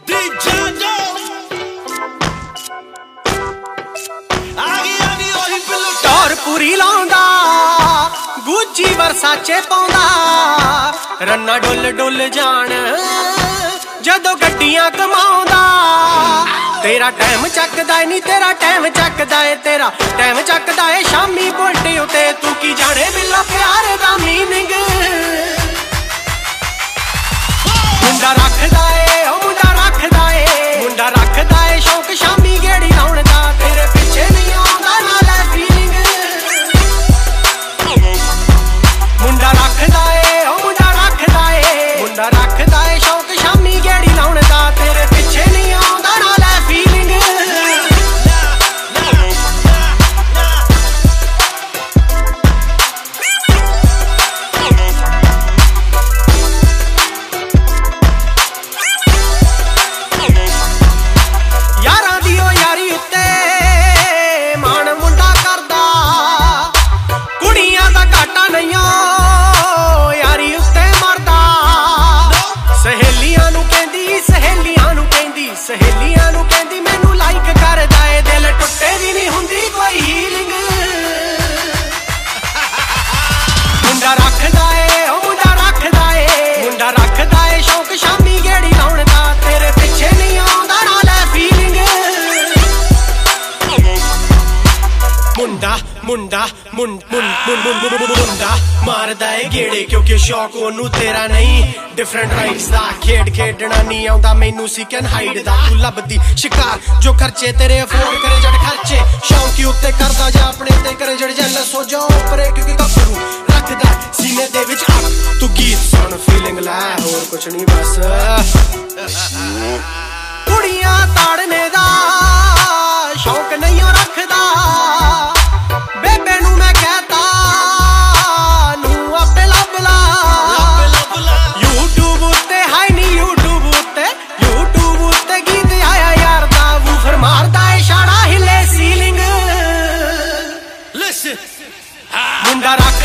टौर पूरी लाउंदा गुच्ची वरसाचे पाउंदा रन्ना डुल डुल जान जदों गड्डियां कमाउंदा तेरा टाइम चकदा नी तेरा टाइम चकदा है तेरा टाइम चकदा है शामी बुलट उते तू की जाने बिल्ला प्यार दा मीनिंग मुंडा रखदा है ओ मुंडा रखदा है मुंडा रखदा है शौक शामी गेड़ी लाउण दा तेरे पिछे नहीं आउंदा नाल फीलिंग मुंडा रखदा है ओ मुंडा रखदा है मुंडा रखदा है शौक शामी गेड़ी लाउण दा तेरे पिछे नहीं आउंदा नाल फीलिंग यारां दी ओ यारी उत्ते मान मुंडा करदा कुड़ियां दा घाटा नहीं यारी उत्ते मरदा सहेलियां नू कहंदी सहेलियां नू कहंदी मैनू लाइक करदा ए दिल टुटे दी नहीं हुंदी कोई हीलिंग मुंडा रखदा ए ओ मुंडा रखदा ए शौक शामी गेड़ी लाउण दा तेरे पिछे नहीं आउंदा नाल फीलिंग मुंडा मुंडा मुंडा मारदा है गेड़े क्योंकि शौक ओनू तेरा नहीं डिफरेंट राइट्स दा खेड खेडना नहीं आउंदा मैनू सीकन हाइड दा तू लभदी शिकार जो खर्चे तेरे अफोर्ड करे जड़ खर्चे शौक उत्ते करदा जा अपने ते करे जड़ जेलस हो जाओ परे क्योंकि गफरू रखदा सीने दे विच अग तू गीत सुन फीलिंग लै होर कुछ नहीं बस कुड़ियां ताड़ने दा शौक नहीं रखदा बेबे नू मैं कहता नू आपे लब ला यूट्यूब उत्ते हाई नी यूट्यूब उत्ते गीत आया यार दा वूफर मारदा है छाड़ा हिले सीलिंग मुंडा रख